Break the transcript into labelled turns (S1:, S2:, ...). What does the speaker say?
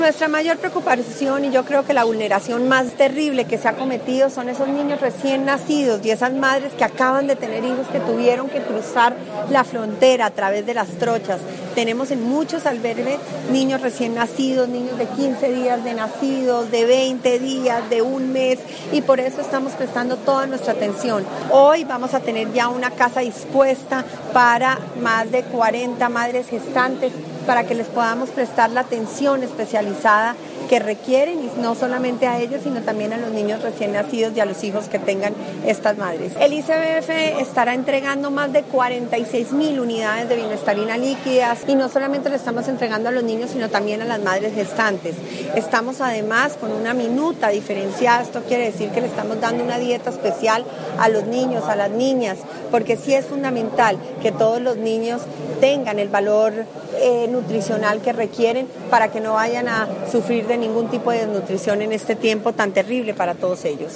S1: Nuestra mayor preocupación, y yo creo que la vulneración más terrible que se ha cometido, son esos niños recién nacidos y esas madres que acaban de tener hijos que tuvieron que cruzar la frontera a través de las trochas. Tenemos en muchos albergues niños recién nacidos, niños de 15 días de nacidos, de 20 días, de un mes, y por eso estamos prestando toda nuestra atención. Hoy vamos a tener ya una casa dispuesta para más de 40 madres gestantes para que les podamos prestar la atención especializada que requieren, y no solamente a ellos, sino también a los niños recién nacidos y a los hijos que tengan estas madres. El ICBF estará entregando más de 46,000 unidades de bienestarina líquidas, y no solamente le estamos entregando a los niños, sino también a las madres gestantes. Estamos además con una minuta diferenciada. Esto quiere decir que le estamos dando una dieta especial a los niños, a las niñas, porque sí es fundamental que todos los niños tengan el valor nutricional que requieren para que no vayan a sufrir de ningún tipo de desnutrición en este tiempo tan terrible para todos ellos.